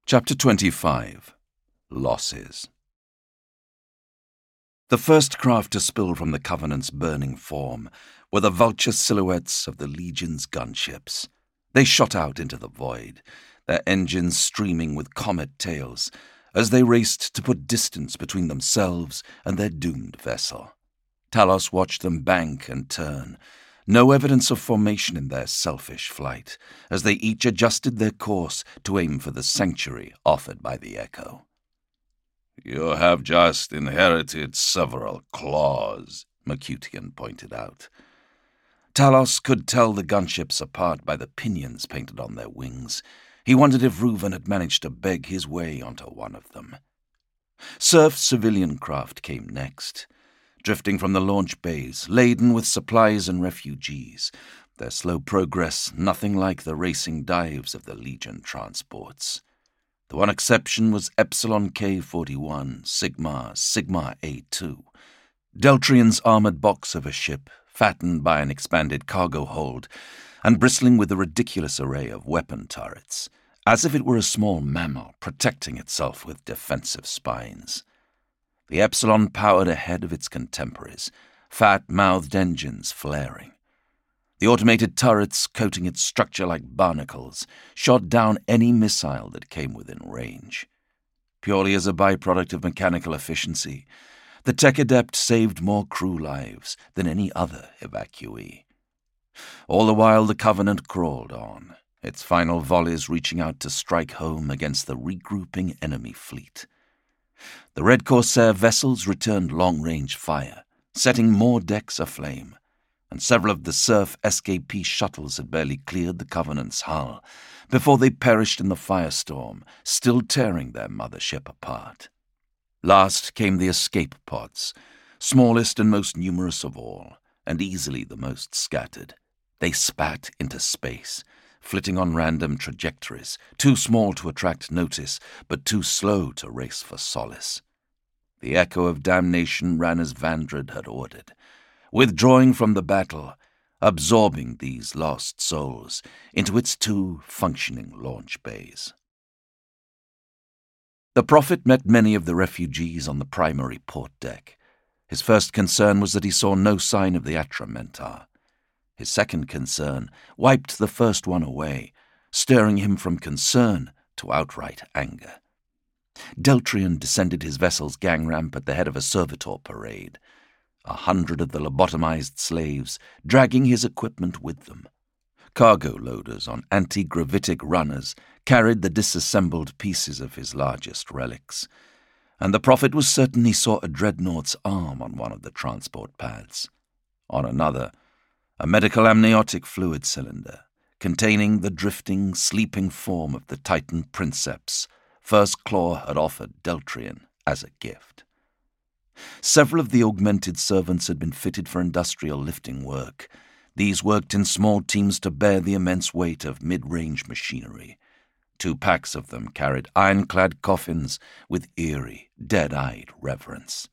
Chapter 25. Losses. The first craft to spill from the Covenant's burning form were the vulture silhouettes of the Legion's gunships. They shot out into the void, their engines streaming with comet tails, as they raced to put distance between themselves and their doomed vessel. Talos watched them bank and turn, no evidence of formation in their selfish flight, as they each adjusted their course to aim for the sanctuary offered by the Echo. "You have just inherited several claws," Mercutian pointed out. Talos could tell the gunships apart by the pinions painted on their wings. He wondered if Reuven had managed to beg his way onto one of them. Surf's civilian craft came next, drifting from the launch bays, laden with supplies and refugees, their slow progress nothing like the racing dives of the Legion transports. The one exception was Epsilon K-41, Sigma A2, Deltrian's armored box of a ship, fattened by an expanded cargo hold, and bristling with a ridiculous array of weapon turrets, as if it were a small mammal protecting itself with defensive spines. The Epsilon powered ahead of its contemporaries, fat-mouthed engines flaring. The automated turrets, coating its structure like barnacles, shot down any missile that came within range. Purely as a byproduct of mechanical efficiency, the Tech Adept saved more crew lives than any other evacuee. All the while the Covenant crawled on, its final volleys reaching out to strike home against the regrouping enemy fleet. The Red Corsair vessels returned long-range fire, setting more decks aflame, and several of the Surf SKP shuttles had barely cleared the Covenant's hull before they perished in the firestorm, still tearing their mothership apart. Last came the escape pods, smallest and most numerous of all, and easily the most scattered. They spat into space, flitting on random trajectories, too small to attract notice, but too slow to race for solace. The Echo of Damnation ran as Vandred had ordered, withdrawing from the battle, absorbing these lost souls into its two functioning launch bays. The Prophet met many of the refugees on the primary port deck. His first concern was that he saw no sign of the Atramentar. His second concern wiped the first one away, stirring him from concern to outright anger. Deltrian descended his vessel's gang ramp at the head of a servitor parade, 100 of the lobotomized slaves dragging his equipment with them. Cargo loaders on anti-gravitic runners carried the disassembled pieces of his largest relics, and the Prophet was certain he saw a dreadnought's arm on one of the transport pads. On another, a medical amniotic fluid cylinder containing the drifting, sleeping form of the Titan Princeps First Claw had offered Deltrian as a gift. Several of the augmented servants had been fitted for industrial lifting work. These worked in small teams to bear the immense weight of mid-range machinery. 2 packs of them carried ironclad coffins with eerie, dead-eyed reverence.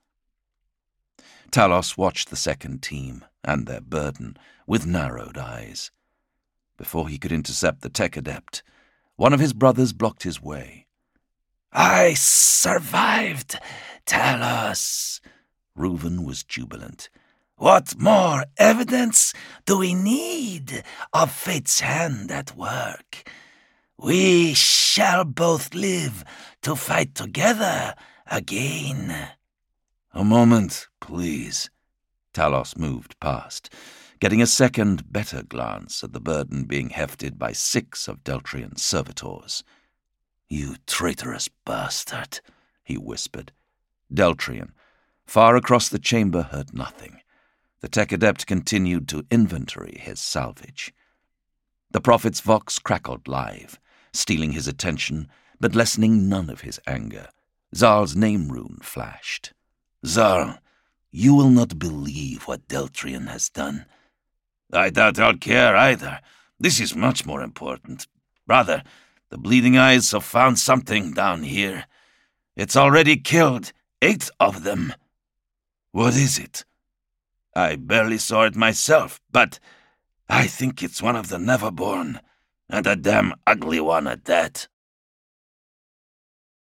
Talos watched the second team and their burden with narrowed eyes. Before he could intercept the Tech Adept, one of his brothers blocked his way. "I survived, Talos." Reuven was jubilant. "What more evidence do we need of Fate's hand at work? We shall both live to fight together again." "A moment, please." Talos moved past, getting a second, better glance at the burden being hefted by 6 of Deltrian's servitors. "You traitorous bastard," he whispered. Deltrian, far across the chamber, heard nothing. The Tech Adept continued to inventory his salvage. The Prophet's vox crackled live, stealing his attention, but lessening none of his anger. Zal's name rune flashed. "Zal, you will not believe what Deltrian has done." "I doubt I'll care either. This is much more important. Brother, the Bleeding Eyes have found something down here. It's already killed 8 of them." "What is it?" "I barely saw it myself, but I think it's one of the Neverborn, and a damn ugly one at that."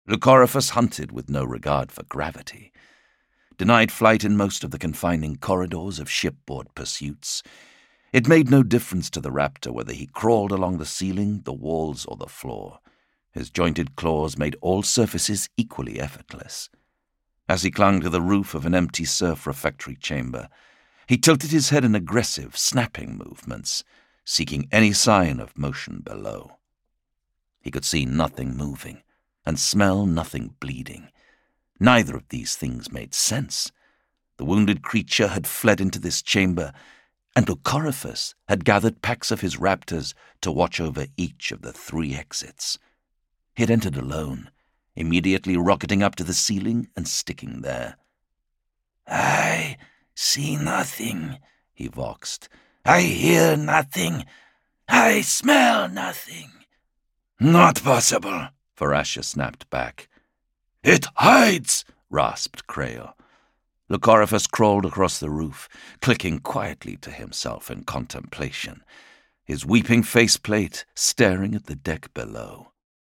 Leucoryphus hunted with no regard for gravity. Denied flight in most of the confining corridors of shipboard pursuits, it made no difference to the raptor whether he crawled along the ceiling, the walls, or the floor. His jointed claws made all surfaces equally effortless. As he clung to the roof of an empty surf refectory chamber, he tilted his head in aggressive, snapping movements, seeking any sign of motion below. He could see nothing moving, and smell nothing bleeding. Neither of these things made sense. The wounded creature had fled into this chamber, and Leucoryphus had gathered packs of his raptors to watch over each of the 3 exits. He had entered alone, immediately rocketing up to the ceiling and sticking there. "I see nothing," he voxed. "I hear nothing. I smell nothing." "Not possible," Varasha snapped back. "It hides," rasped Krail. Leucoryphus crawled across the roof, clicking quietly to himself in contemplation, his weeping faceplate staring at the deck below.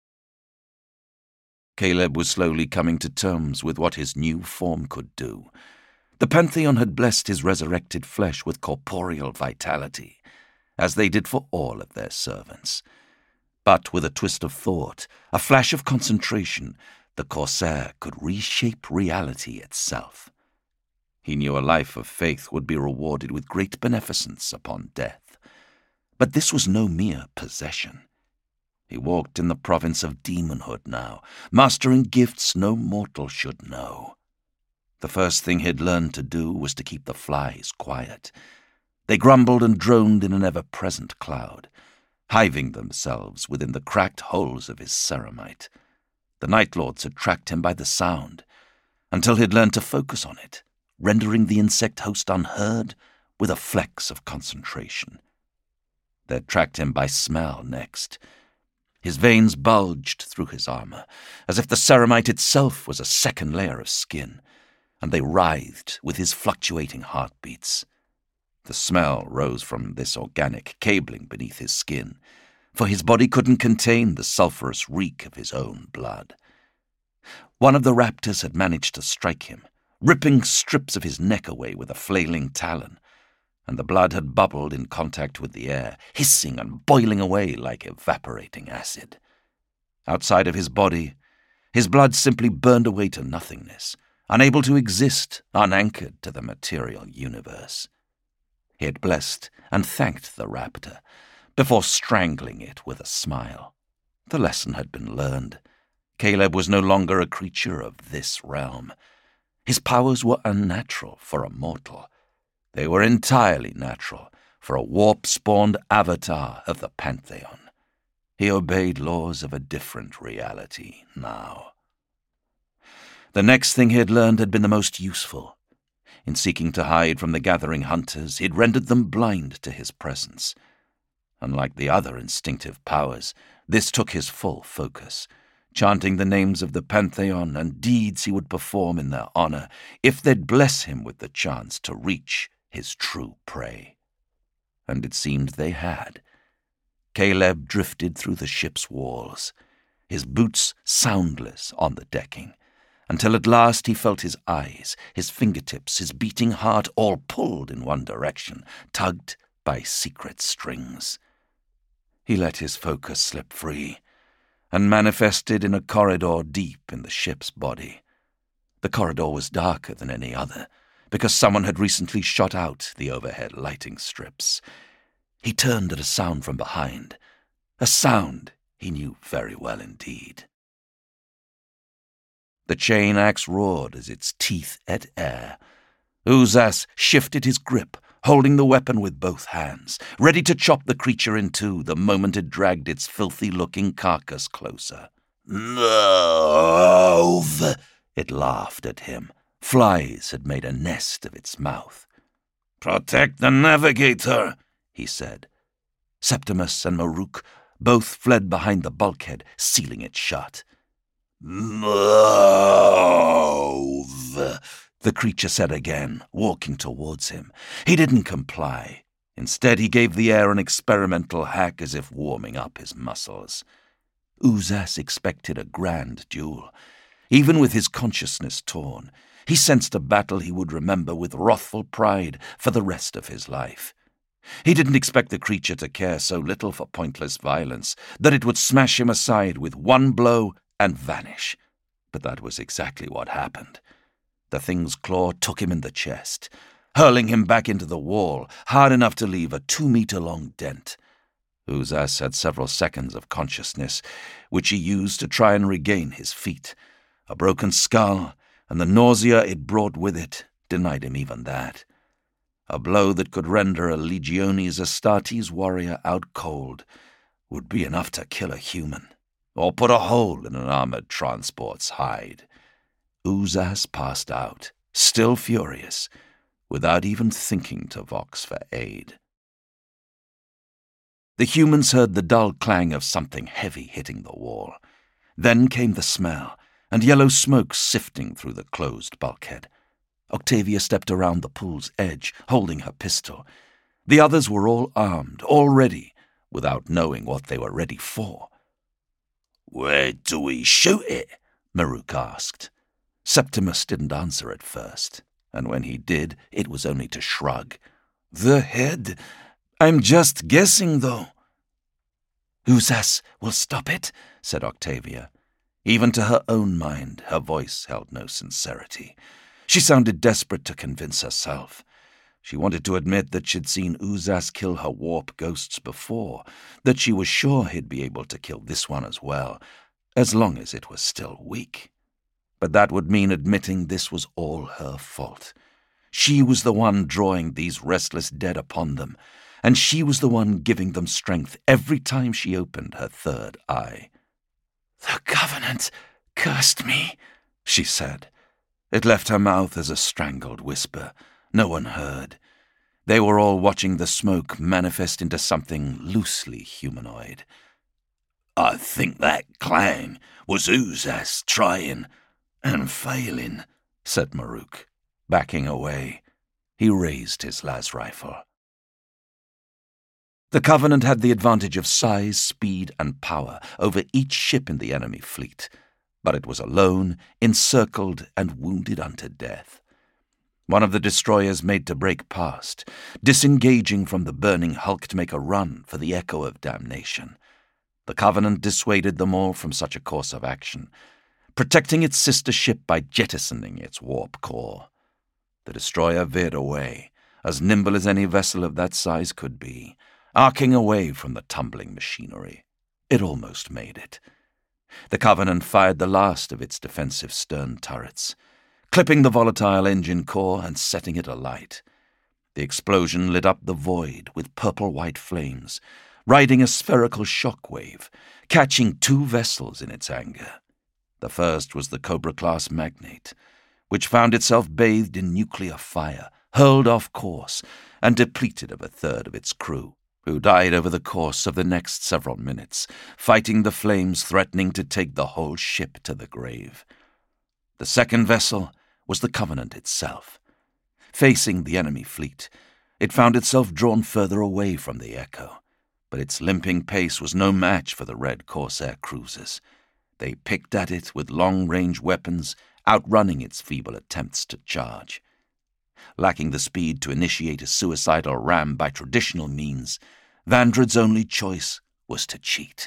Caleb was slowly coming to terms with what his new form could do. The Pantheon had blessed his resurrected flesh with corporeal vitality, as they did for all of their servants. But with a twist of thought, a flash of concentration, the Corsair could reshape reality itself. He knew a life of faith would be rewarded with great beneficence upon death. But this was no mere possession. He walked in the province of demonhood now, mastering gifts no mortal should know. The first thing he'd learned to do was to keep the flies quiet. They grumbled and droned in an ever-present cloud, hiving themselves within the cracked holes of his ceramite. The Night Lords had tracked him by the sound, until he'd learned to focus on it, rendering the insect host unheard with a flex of concentration. They'd tracked him by smell next. His veins bulged through his armor, as if the ceramite itself was a second layer of skin, and they writhed with his fluctuating heartbeats. The smell rose from this organic cabling beneath his skin, for his body couldn't contain the sulphurous reek of his own blood. One of the raptors had managed to strike him, ripping strips of his neck away with a flailing talon, and the blood had bubbled in contact with the air, hissing and boiling away like evaporating acid. Outside of his body, his blood simply burned away to nothingness, unable to exist, unanchored to the material universe. He had blessed and thanked the raptor, before strangling it with a smile. The lesson had been learned. Caleb was no longer a creature of this realm. His powers were unnatural for a mortal. They were entirely natural for a warp-spawned avatar of the Pantheon. He obeyed laws of a different reality now. The next thing he had learned had been the most useful. In seeking to hide from the gathering hunters, he'd rendered them blind to his presence. Unlike the other instinctive powers, this took his full focus, chanting the names of the Pantheon and deeds he would perform in their honor if they'd bless him with the chance to reach his true prey. And it seemed they had. Caleb drifted through the ship's walls, his boots soundless on the decking, until at last he felt his eyes, his fingertips, his beating heart all pulled in one direction, tugged by secret strings. He let his focus slip free, and manifested in a corridor deep in the ship's body. The corridor was darker than any other, because someone had recently shot out the overhead lighting strips. He turned at a sound from behind, a sound he knew very well indeed. The chain axe roared as its teeth ate air. Uzas shifted his grip, holding the weapon with both hands, ready to chop the creature in two the moment it dragged its filthy-looking carcass closer. "Move!" It laughed at him. Flies had made a nest of its mouth. "Protect the navigator," he said. Septimus and Maruk both fled behind the bulkhead, sealing it shut. "Move!" the creature said again, walking towards him. He didn't comply. Instead, he gave the air an experimental hack as if warming up his muscles. Uzas expected a grand duel. Even with his consciousness torn, he sensed a battle he would remember with wrathful pride for the rest of his life. He didn't expect the creature to care so little for pointless violence that it would smash him aside with one blow and vanish. But that was exactly what happened. The thing's claw took him in the chest, hurling him back into the wall, hard enough to leave a 2-meter-long dent. Uzas had several seconds of consciousness, which he used to try and regain his feet. A broken skull, and the nausea it brought with it, denied him even that. A blow that could render a Legiones Astartes warrior out cold would be enough to kill a human, or put a hole in an armored transport's hide. Uzas passed out, still furious, without even thinking to vox for aid. The humans heard the dull clang of something heavy hitting the wall. Then came the smell, and yellow smoke sifting through the closed bulkhead. Octavia stepped around the pool's edge, holding her pistol. The others were all armed, all ready, without knowing what they were ready for. "Where do we shoot it?" Maruk asked. Septimus didn't answer at first, and when he did, it was only to shrug. "The head. I'm just guessing, though." "Uzas will stop it," said Octavia. Even to her own mind, her voice held no sincerity. She sounded desperate to convince herself. She wanted to admit that she'd seen Uzas kill her warp ghosts before, that she was sure he'd be able to kill this one as well, as long as it was still weak. But that would mean admitting this was all her fault. She was the one drawing these restless dead upon them, and she was the one giving them strength every time she opened her third eye. "The Covenant cursed me," she said. It left her mouth as a strangled whisper. No one heard. They were all watching the smoke manifest into something loosely humanoid. "I think that clang was Uzas trying and failing," said Maruk, backing away. He raised his las rifle. The Covenant had the advantage of size, speed, and power over each ship in the enemy fleet, but it was alone, encircled, and wounded unto death. One of the destroyers made to break past, disengaging from the burning hulk to make a run for the echo of damnation. The Covenant dissuaded them all from such a course of action, protecting its sister ship by jettisoning its warp core. The destroyer veered away, as nimble as any vessel of that size could be, arcing away from the tumbling machinery. It almost made it. The Covenant fired the last of its defensive stern turrets, clipping the volatile engine core and setting it alight. The explosion lit up the void with purple-white flames, riding a spherical shock-wave, catching 2 vessels in its anger. The first was the Cobra-class Magnate, which found itself bathed in nuclear fire, hurled off course, and depleted of a third of its crew, who died over the course of the next several minutes, fighting the flames threatening to take the whole ship to the grave. The second vessel was the Covenant itself. Facing the enemy fleet, it found itself drawn further away from the Echo, but its limping pace was no match for the red Corsair cruisers. They picked at it with long-range weapons, outrunning its feeble attempts to charge. Lacking the speed to initiate a suicidal ram by traditional means, Vandred's only choice was to cheat.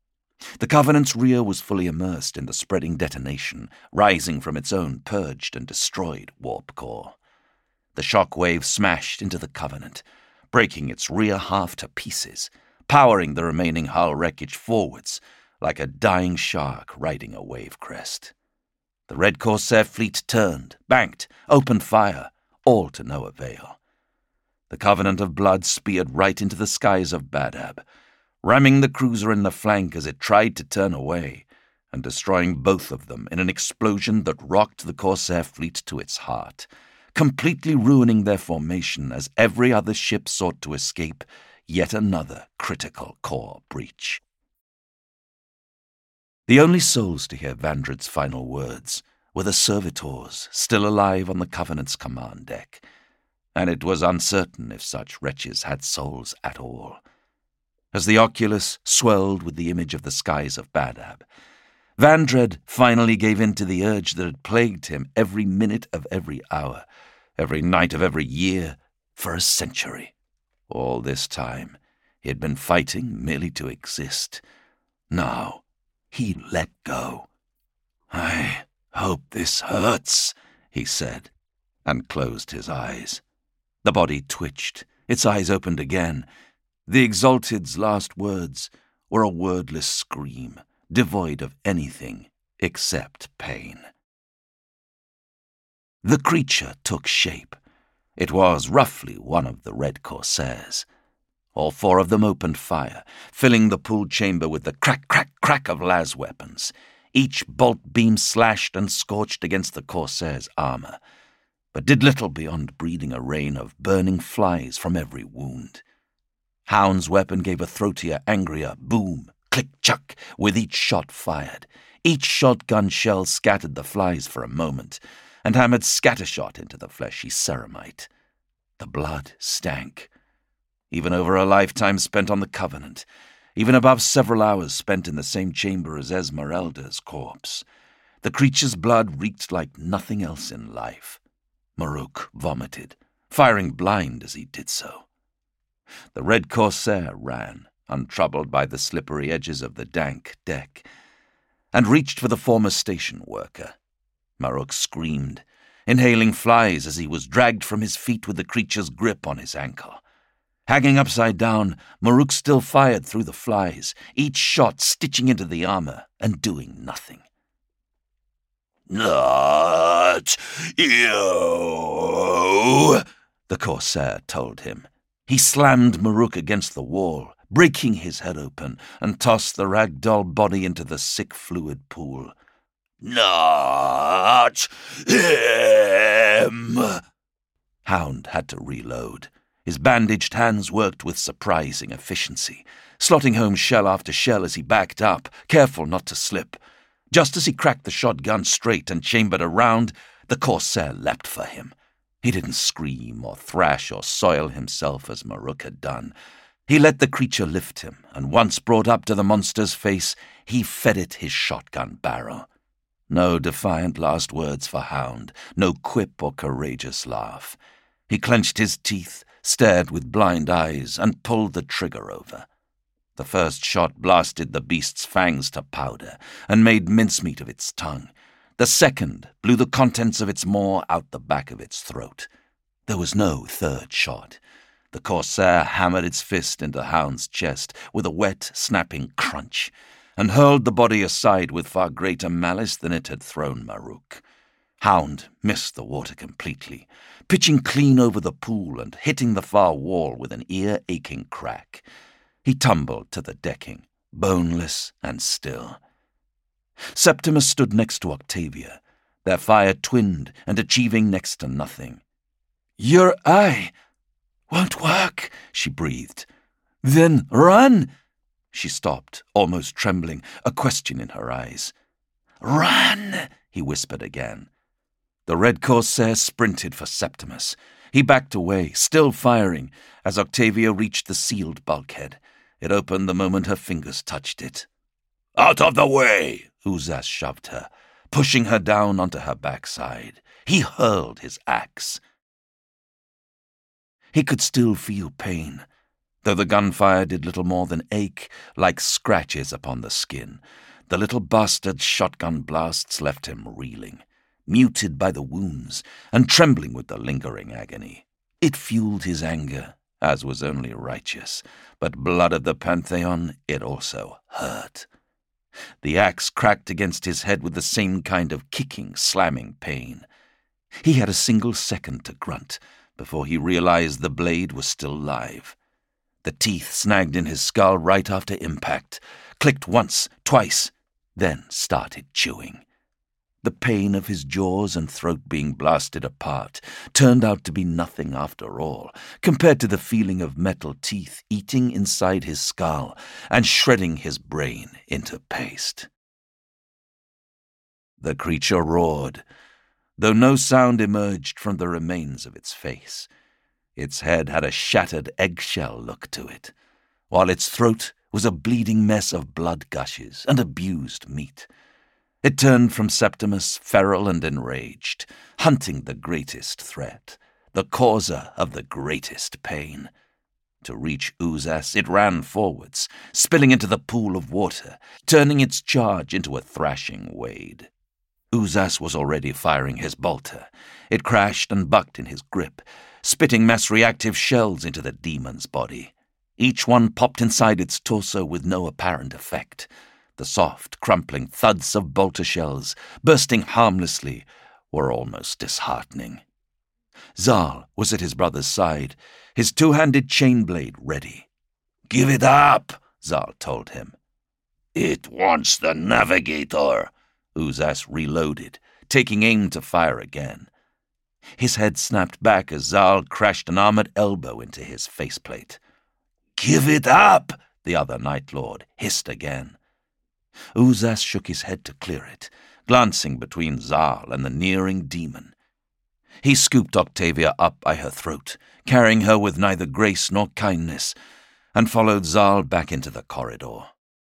The Covenant's rear was fully immersed in the spreading detonation, rising from its own purged and destroyed warp core. The shock wave smashed into the Covenant, breaking its rear half to pieces, powering the remaining hull wreckage forwards like a dying shark riding a wave crest. The Red Corsair fleet turned, banked, opened fire, all to no avail. The Covenant of Blood speared right into the skies of Badab, ramming the cruiser in the flank as it tried to turn away, and destroying both of them in an explosion that rocked the Corsair fleet to its heart, completely ruining their formation as every other ship sought to escape yet another critical core breach. The only souls to hear Vandred's final words were the servitors still alive on the Covenant's command deck, and it was uncertain if such wretches had souls at all. as the oculus swelled with the image of the skies of Badab. Vandred finally gave in to the urge that had plagued him every minute of every hour, every night of every year, for a century. All this time, he had been fighting merely to exist. Now, he let go. "I hope this hurts," he said, and closed his eyes. The body twitched. Its eyes opened again. The Exalted's last words were a wordless scream, devoid of anything except pain. The creature took shape. It was roughly one of the Red Corsairs. All four of them opened fire, filling the pool chamber with the crack, crack, crack of las weapons. Each bolt beam slashed and scorched against the Corsair's armor, but did little beyond breeding a rain of burning flies from every wound. Hound's weapon gave a throatier, angrier boom, click-chuck, with each shot fired. Each shotgun shell scattered the flies for a moment, and hammered scattershot into the fleshy ceramite. The blood stank. Even over a lifetime spent on the Covenant, even above several hours spent in the same chamber as Esmeralda's corpse, the creature's blood reeked like nothing else in life. Maruk vomited, firing blind as he did so. The Red Corsair ran, untroubled by the slippery edges of the dank deck, and reached for the former station worker. Maruk screamed, inhaling flies as he was dragged from his feet with the creature's grip on his ankle. Hanging upside down, Maruk still fired through the flies, each shot stitching into the armor and doing nothing. "Not you," the Corsair told him. He slammed Maruk against the wall, breaking his head open, and tossed the ragdoll body into the sick fluid pool. "Not him." Hound had to reload. His bandaged hands worked with surprising efficiency, slotting home shell after shell as he backed up, careful not to slip. Just as he cracked the shotgun straight and chambered a round, the Corsair leapt for him. He didn't scream or thrash or soil himself as Maruk had done. He let the creature lift him, and once brought up to the monster's face, he fed it his shotgun barrel. No defiant last words for Hound, no quip or courageous laugh. He clenched his teeth, stared with blind eyes, and pulled the trigger over. The first shot blasted the beast's fangs to powder and made mincemeat of its tongue. The second blew the contents of its maw out the back of its throat. There was no third shot. The Corsair hammered its fist into Hound's chest with a wet, snapping crunch, and hurled the body aside with far greater malice than it had thrown Maruk. Hound missed the water completely, pitching clean over the pool and hitting the far wall with an ear-aching crack. He tumbled to the decking, boneless and still. Septimus stood next to Octavia, their fire twinned and achieving next to nothing. "Your eye won't work," she breathed. "Then run!" She stopped, almost trembling, a question in her eyes. "Run!" he whispered again. The Red Corsair sprinted for Septimus. He backed away, still firing, as Octavia reached the sealed bulkhead. It opened the moment her fingers touched it. "Out of the way!" Uzas shoved her, pushing her down onto her backside. He hurled his axe. He could still feel pain, though the gunfire did little more than ache like scratches upon the skin. The little bastard's shotgun blasts left him reeling, muted by the wounds, and trembling with the lingering agony. It fueled his anger, as was only righteous, but blood of the Pantheon, it also hurt. The axe cracked against his head with the same kind of kicking, slamming pain. He had a single second to grunt before he realized the blade was still live. The teeth snagged in his skull right after impact, clicked once, twice, then started chewing. The pain of his jaws and throat being blasted apart turned out to be nothing after all, compared to the feeling of metal teeth eating inside his skull and shredding his brain into paste. The creature roared, though no sound emerged from the remains of its face. Its head had a shattered eggshell look to it. while its throat was a bleeding mess of blood gushes and abused meat. It turned from Septimus feral and enraged, hunting the greatest threat, the causer of the greatest pain. To reach Uzas, it ran forwards, spilling into the pool of water, turning its charge into a thrashing wade. Uzas was already firing his bolter. It crashed and bucked in his grip, spitting mass-reactive shells into the demon's body. Each one popped inside its torso with no apparent effect. The soft, crumpling thuds of bolter shells, bursting harmlessly, were almost disheartening. Zal was at his brother's side, his two-handed chain blade ready. "Give it up," Zal told him. "It wants the navigator." Uzas reloaded, taking aim to fire again. His head snapped back as Zal crashed an armored elbow into his faceplate. "Give it up," the other Night Lord hissed again. Uzas shook his head to clear it, glancing between Zal and the nearing demon. He scooped Octavia up by her throat, carrying her with neither grace nor kindness, and followed Zal back into the corridor.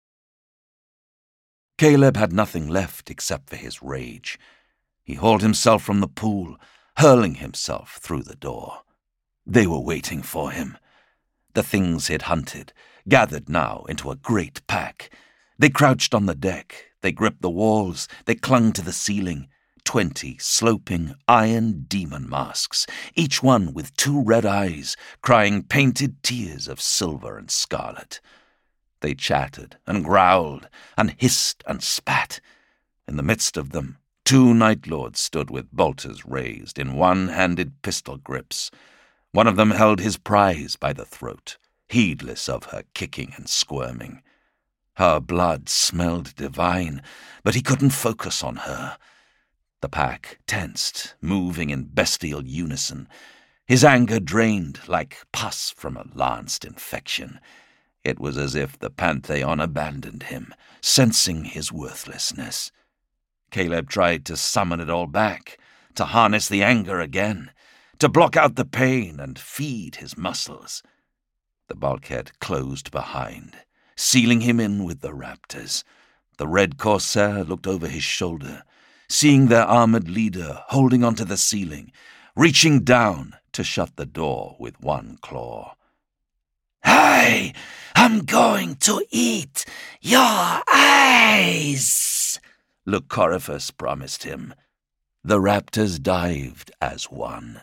Caleb had nothing left except for his rage. He hauled himself from the pool, hurling himself through the door. They were waiting for him. The things he'd hunted, gathered now into a great pack. They crouched on the deck, they gripped the walls, they clung to the ceiling. 20 sloping iron demon masks, each one with 2 red eyes, crying painted tears of silver and scarlet. They chattered and growled and hissed and spat. In the midst of them, 2 Night Lords stood with bolters raised in one-handed pistol grips. One of them held his prize by the throat, heedless of her kicking and squirming. Her blood smelled divine, but he couldn't focus on her. The pack tensed, moving in bestial unison. His anger drained like pus from a lanced infection. It was as if the Pantheon abandoned him, sensing his worthlessness. Caleb tried to summon it all back, to harness the anger again, to block out the pain and feed his muscles. The bulkhead closed behind, sealing him in with the raptors. The red corsair looked over his shoulder, seeing their armored leader holding onto the ceiling, reaching down to shut the door with one claw. "I am going to eat your eyes," Lucoriphus promised him. The raptors dived as one.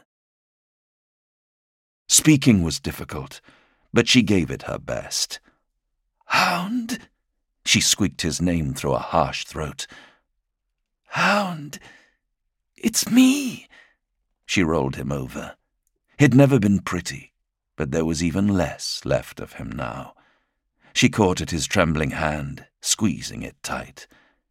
Speaking was difficult, but she gave it her best. "Hound," she squeaked his name through a harsh throat. "Hound, it's me." She rolled him over. He'd never been pretty, but there was even less left of him now. She caught at his trembling hand, squeezing it tight.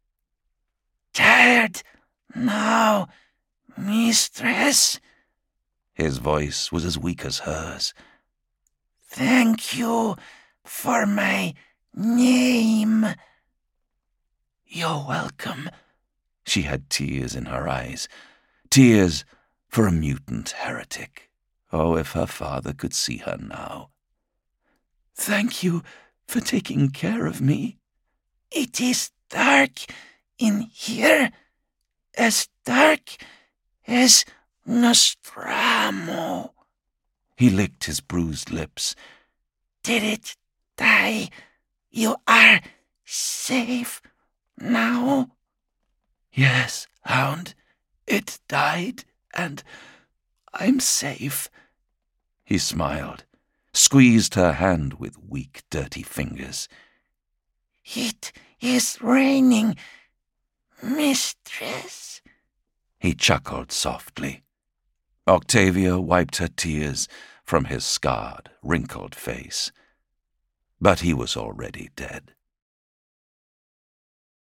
"Tired now, mistress?" His voice was as weak as hers. "Thank you for my name." "You're welcome." She had tears in her eyes, tears for a mutant heretic. Oh, if her father could see her now. "Thank you for taking care of me. It is dark in here, as dark as Nostromo." He licked his bruised lips. "Did it die? You are safe now?" "Yes, Hound. It died, and I'm safe." He smiled, squeezed her hand with weak, dirty fingers. "It is raining, mistress." He chuckled softly. Octavia wiped her tears from his scarred, wrinkled face. But he was already dead.